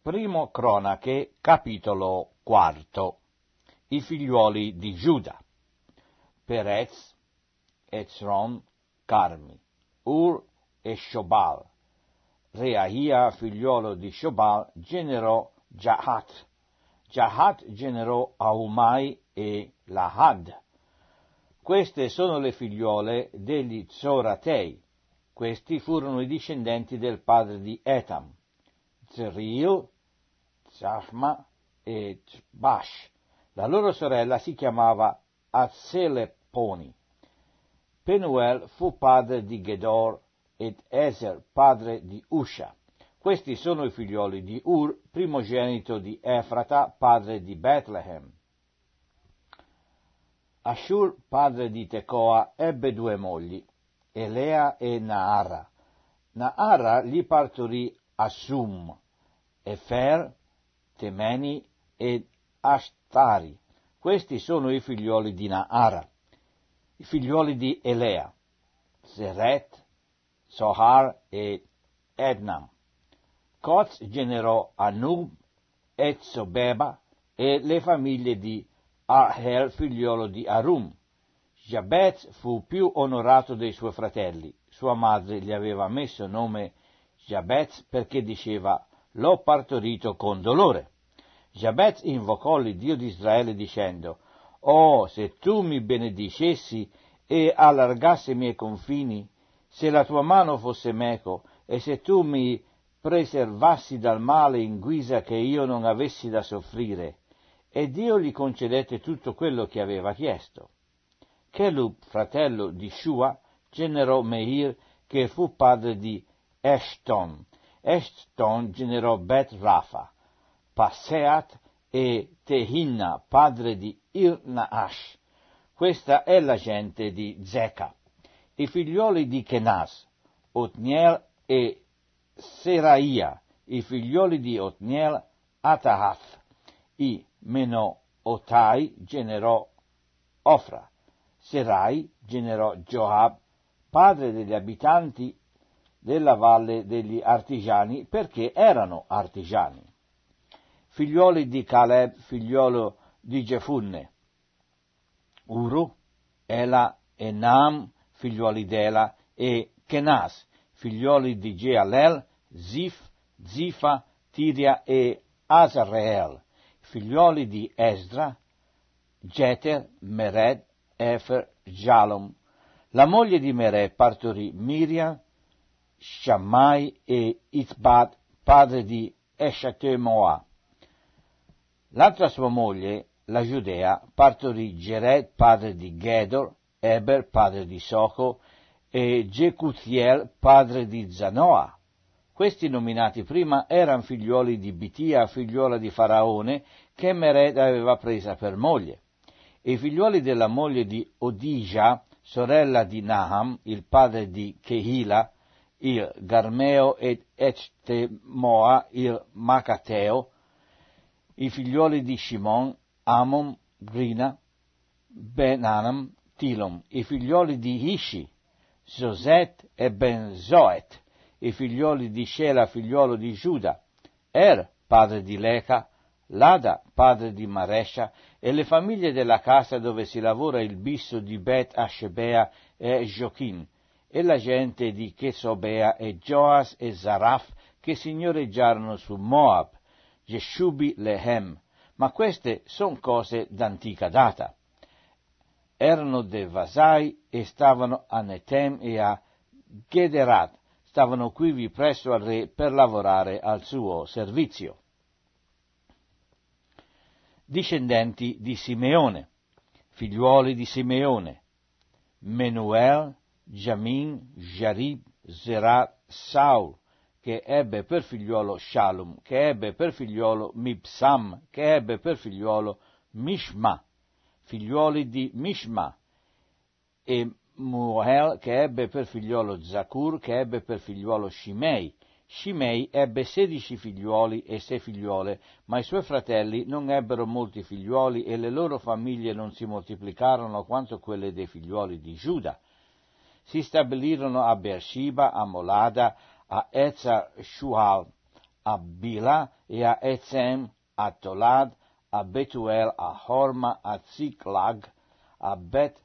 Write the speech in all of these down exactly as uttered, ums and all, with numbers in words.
Primo Cronache, capitolo quarto. I figliuoli di Giuda: Perez, Ezron, Carmi, Ur e Shobal. Reahia, figliuolo di Shobal, generò Jahat. Jahat generò Ahumai e Lahad. Queste sono le figliuole degli Zoratei. Questi furono i discendenti del padre di Etam: Zeril, Zahma e Bash. La loro sorella si chiamava Azzeleponi. Penuel fu padre di Gedor ed Ezer padre di Usha. Questi sono i figlioli di Ur, primogenito di Efrata, padre di Bethlehem. Ashur, padre di Tecoa, ebbe due mogli, Elea e Naara. Naara gli partorì Assum, Efer, Temeni ed Ashtari. Questi sono i figlioli di Naara. I figlioli di Elea: Zeret, Sohar e Ednam. Coz generò Anub, Ezzobeba e le famiglie di Arhel, figliolo di Arum. Jabez fu più onorato dei suoi fratelli. Sua madre gli aveva messo nome Jabez perché diceva: l'ho partorito con dolore. Jabez invocò l'Iddio di Israele dicendo: «Oh, se tu mi benedicessi e allargassi i miei confini, se la tua mano fosse meco, e se tu mi preservassi dal male in guisa che io non avessi da soffrire». E Dio gli concedette tutto quello che aveva chiesto. Chelub, fratello di Shua, generò Meir, che fu padre di Eshton. Eshton generò Bet Rafa, Passeat e Tehinna, padre di Ir-Naash. Questa è la gente di Zeca. I figlioli di Kenas: Otniel e Seraia. I figlioli di Otniel: Atahath. I Menootai generò Ofra. Serai generò Joab, padre degli abitanti della valle degli artigiani, perché erano artigiani. Figlioli di Caleb, figliolo di Gefunne: Uru, Ela e Naam, figlioli d'Ela, e Kenas, figlioli di Jealel, Zif, Zifa, Tiria e Azareel. Figlioli di Esdra: Jeter, Mered, Efer, Jalom. La moglie di Mered partorì Miriam, Shammai e Itbad, padre di Eshatemoa. L'altra sua moglie, la Giudea, partorì Gered, padre di Gedor, Eber, padre di Soco, e Jecutiel, padre di Zanoa. Questi nominati prima erano figlioli di Bitia, figliuola di Faraone, che Mered aveva presa per moglie. E i figlioli della moglie di Odija, sorella di Naham, il padre di Kehila, il Garmeo ed Echtemoa, il Macateo. I figlioli di Shimon, Amon, Grina, Ben-Anam, Tilom. I figlioli di Ishi, Zoset e Ben-Zoet. I figlioli di Shela, figliolo di Giuda: Er, padre di Leca, Lada, padre di Maresha, e le famiglie della casa dove si lavora il bisso di Bet Ashebea e Jochim, e la gente di Chesobea e Joas e Zaraf, che signoreggiarono su Moab, Jeshubi Lehem. Ma queste son cose d'antica data. Erano dei vasai e stavano a Netem e a Gederat. Stavano quivi presso al re per lavorare al suo servizio. Discendenti di Simeone: figliuoli di Simeone: Menuel, Jamin, Jarib, Zerat, Saul, che ebbe per figliuolo Shalom, che ebbe per figliuolo Mibsam, che ebbe per figliuolo Mishma. Figliuoli di Mishma: e Muel, che ebbe per figliuolo Zacur, che ebbe per figliuolo Shimei. Shimei ebbe sedici figliuoli e sei figliuole, ma i suoi fratelli non ebbero molti figliuoli e le loro famiglie non si moltiplicarono quanto quelle dei figliuoli di Giuda. Si stabilirono a Beersheba, a Molada, a Ezar Shual, a Bila e a Ezem, a Tolad, a Betuel, a Horma, a Ziklag, a Bet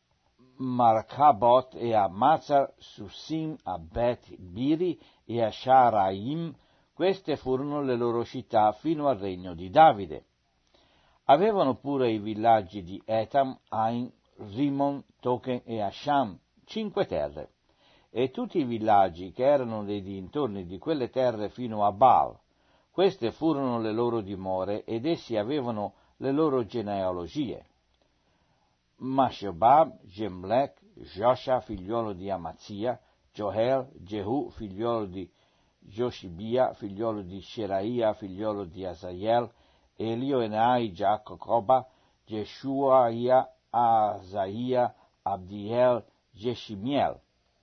Marcabot e a Mazar Sussim, a Bet Biri e a Sharaim. Queste furono le loro città fino al regno di Davide. Avevano pure i villaggi di Etam, Ain, Rimon, Tochen e Asham, cinque terre, e tutti i villaggi che erano nei dintorni di quelle terre fino a Baal. Queste furono le loro dimore, ed essi avevano le loro genealogie. Mashobab, Gemlech, Josha, figliolo di Amazia, Joel, Jehu, figliolo di Joshibia, figliolo di Sheraia, figliolo di Asael, Elioenai, Jacoba, Jeshuaia, Asaia, Abdiel, Jeshimiel,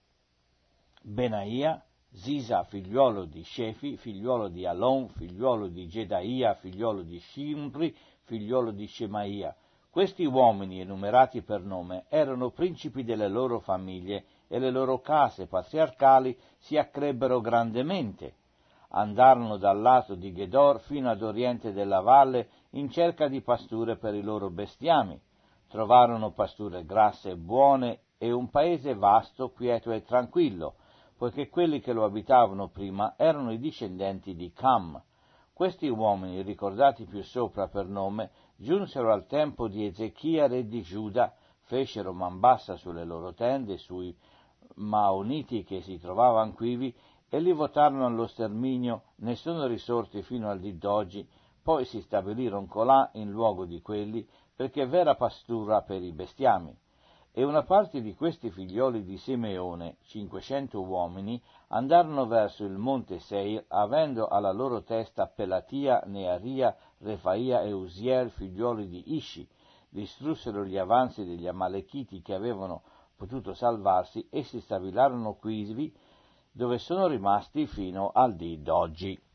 Benaia, Zisa, figliolo di Shefi, figliolo di Alon, figliolo di Gedaia, figliolo di Shimri, figliolo di Shemaia. Questi uomini, enumerati per nome, erano principi delle loro famiglie, e le loro case patriarcali si accrebbero grandemente. Andarono dal lato di Gedor fino ad oriente della valle in cerca di pasture per i loro bestiami. Trovarono pasture grasse e buone e un paese vasto, quieto e tranquillo, poiché quelli che lo abitavano prima erano i discendenti di Cam. Questi uomini, ricordati più sopra per nome, giunsero al tempo di Ezechia, re di Giuda, fecero man bassa sulle loro tende, sui Maoniti che si trovavano quivi, e li votarono allo sterminio, ne sono risorti fino al dì d'oggi, poi si stabilirono colà in luogo di quelli, perché vera pastura per i bestiami. E una parte di questi figlioli di Simeone, cinquecento uomini, andarono verso il monte Seir, avendo alla loro testa Pelatia, Nearia, Refaia e Uziel, figlioli di Ishi. Distrussero gli avanzi degli Amalechiti che avevano potuto salvarsi e si stabilarono quivi, dove sono rimasti fino al dì d'oggi.